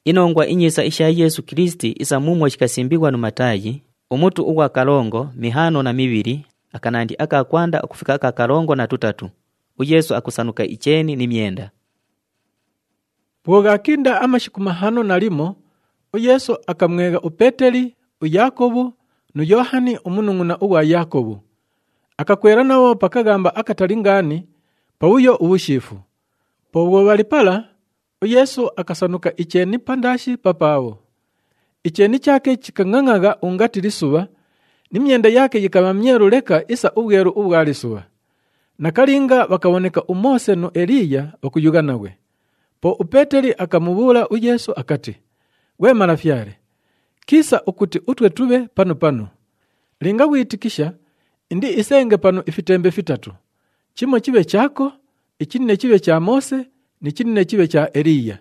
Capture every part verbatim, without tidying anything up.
Inongwa inyisa isha Yesu Kristi isa mumwe chikasimbigwa nu Matayi, umutu uwa kalongo mihano na mibiri, akanandi akakwanda okufika aka kalongo na tutatu. Uyesu akusanuka icheni ni myenda. Bwogakinda amashiku mahano na limo, Uyesu akamwega upeteli, uyakobu, nu Yohani umununguna uwa Yakobu. Akakwera nawo pakagamba akatalingani, pauyo ubushifu. Pobwo walipala, Uyesu akasanuka icheni pandashi papawo. Icheni chake chikang'ang'aga ungati lisuba, ni myenda yake yikaba myeru leka isa ubweru ubwa lisuba. Nakalinga wakawoneka Umose no Eliya wakuyuga nawe. Po upeteli akamubula Uyesu akati, we marafyare, kisa ukuti utwe tube pano pano. Linga witikisha, indi isenge pano ifitembe fitatu. Chimo chibe chako, ichine chibe cha Mose, ni chine chibe cha Eliya.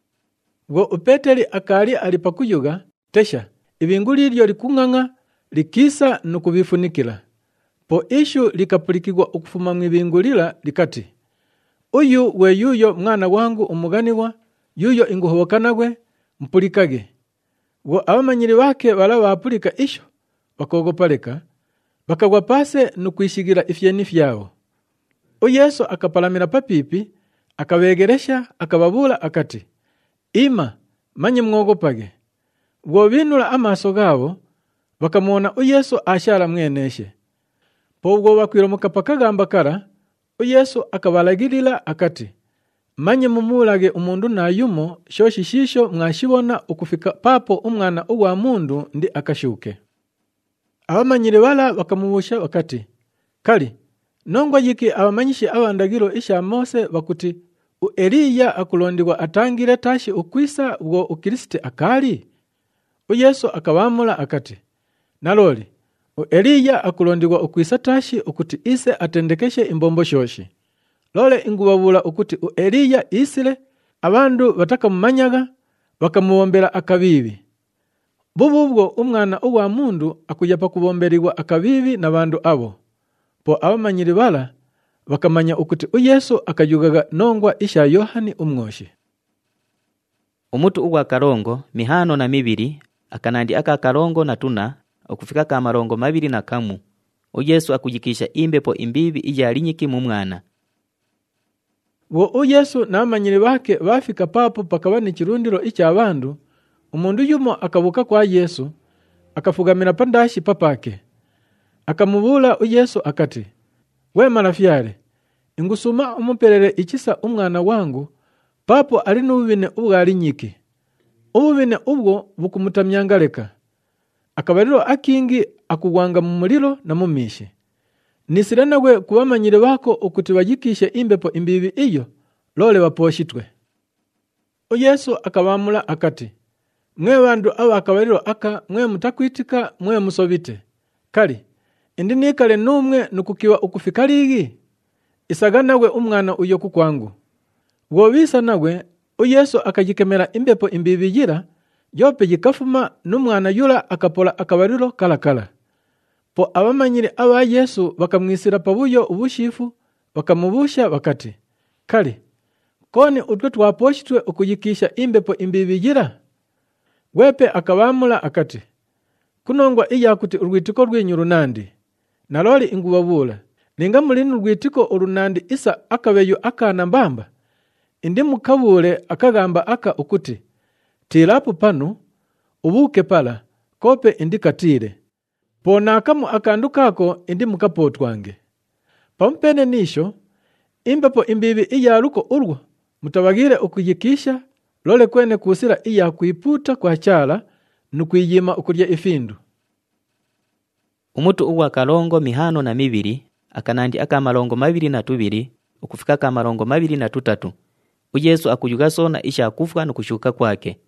Wo upeteli akali alipakuyuga, tesha, ibinguli lyo likung'ang'a, likisa nukubifunikila. Po ishu likapulikigwa ukufuma mwibingulila likati, uyu we yuyo mwana wangu umuganiwa, yuyo inguhobokanagwe, mpulikage. Wo abamanyiri bake bala bapulika isho, bakogopaleka, bakagwa pase nukwishigira ifyeni fyao. Uyesu akapalamira papipi, akabegeresha, akababula akati, ima, manye mwogopage. Wo binula amaso gabo, bakamuona Uyesu ashara mweneshe. Pobwo bakwiromuka pakagamba kara, Uyesu akabalagirira akati, manye mumulage umundu na yumo shoshi shisho mwashibona ukufika papo umwana uwa mundu ndi akashuke. Abamanyire bala bakamubusha wakati, kali, nongwa yiki abamanyishi abandagiro isha Mose bakuti, u Eliya akulondiwa atangire tashi ukwisa uwo ukristi akali? Uyesu akabamula akati, naloli, u Eliya akulondiwa ukwisa tashi ukuti ise atendekeshe imbombo shoshi. Lole ingubabula ukuti u Eliya isile, abandu batakamumanyaga, bakamubombera akabibi. Bububwo umwana uwa mundu akujapa kubomberiwa akabibi na bandu abo. Po abamanyiri bala, bakamanya ukuti Uyesu akayugaga nongwa isha Yohani umwoshi. Umutu uwa karongo, mihano na mibiri, akanandi aka karongo na tuna, okufika ka marongo mabiri na kamu. Uyesu akujikisha imbepo imbibi ija alinyiki mu mwana. Wo Uyesu na amanyiri bake bafika papo pakabani kirundiro icha abandu, umundu yumo akabuka kwa Yesu, akafugamira pandashi papake. Akamubula Uyesu akati, we marafyare, ingusuma umuperere ikisa umwana wangu, papo ali n'ububine ubwa alinyiki. Ububine ubwo bukumutamyangaleka. Akabariro akingi akugwanga mu muliro na mumishi. Nisire nawe kubamanyire bako ukuti bagikishe imbepo imbibi iyo, lole baposhitwe. Uyesu akabamula akati, mwe bandu aba akabariro aka mwe mutakwitika mwe musobite. Kali, indi nikale numwe nukukiwa ukufika ligi? Isaga nawe umwana uyo kukwangu. Wobisa nawe, Uyesu akajikemera imbepo imbibi gira, yope jikafuma n'umwana yula akapola akabariro kala kala. Po abamanyire aba Yesu bakamwisira pabuyo ubushifu, bakamubusha bakati, kali, koni utwe twaposhitwe ukujikisha imbepo imbibi gira? Wepe akabamula akati, kunongwa iya kuti urwitiko rw'inyurunandi. Naloli ingubabula, ninga mulini urwitiko urunandi isa akabeyo akana mbamba. Indi mukabule akagamba aka ukuti, tirapu panu, ubuke pala, kope indi katire. Pona akamu akandu kako indi mukapotwange. Pampene nisho, imbepo imbibi iya luko urwa, mutabagire ukujikisha, lole kwene kusira iya kuiputa kwa chala, nukuyima ukurya ifindu. Umutu uwa kalongo mihano na mibiri, akanandi aka malongo mabiri na tubiri, ukufika ka malongo mabiri na tutatu. Uyesu akuyuga sona isha akufwa nukushuka kwake.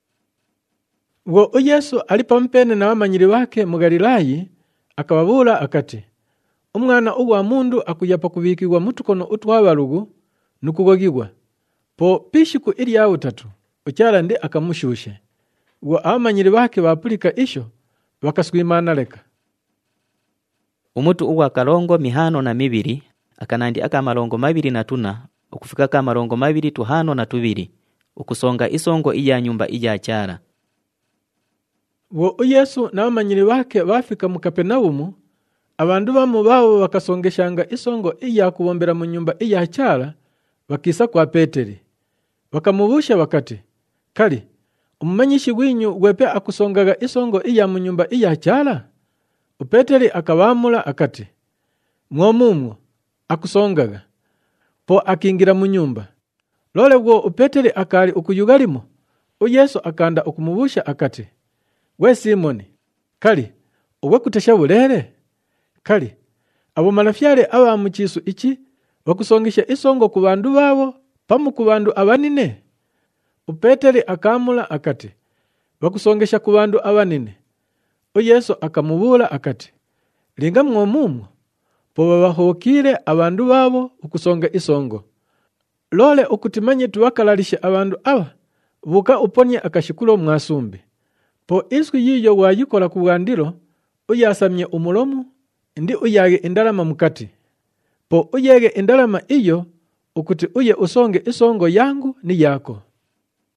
Wo Uyesu alipampene na wamanyiri bake mu Galilayi, akababula akati, umwana uwa mundu akujapa kubikirwa mutukono utwabarugu nukugogigwa. Po pishiku iri ya utatu, ucyara ndi akamushushe. Wo abamanyiri bake bapulika isho, bakaswimana leka. Umutu uwa kalongo mihano na mibiri, akanandi aka malongo mabiri na tuna, ukufika ka malongo mabiri tuhano na tubiri. ukusonga isongo iya nyumba iya chara. Wo Yesu n'abamanyiri bake bafika mu Kapernaumu, abandu bamu babo bakasongeshanga isongo iya kubombera mu nyumba iya chara, bakisa kwa Peteri. Bakamubusha bakati, kali, umumanyishi gwinyu gwepe akusongaga isongo iya mu nyumba iya chara? Upeteri akabamula akati, mwomumwo akusongaga. Po akingira mu nyumba. Lole gwo Upeteri akali ukuyugalimo, Yesu akanda okumubusha akati, we Simoni, kali, uwe kutesha bulere? Kali, abo malafyale aba mu chisu ichi bakusongesha isongo ku bandu babo pamu ku bandu abanine? Upeteri akamula akati, bakusongesha ku bandu abanine. Yesu akamubula akati, linga mwomumwo, po babahokire abandu babo ukusonga isongo. Lole ukutimanye tuwakalalisha abandu aba, buka uponye akashikulo mwasumbi. Po iswi yiyo wayikola ku bwandiro, uyasamye umulomu, ndi uyage indalama mukati. Po uyege indalama iyo, ukuti uye usonge isongo yangu ni yako.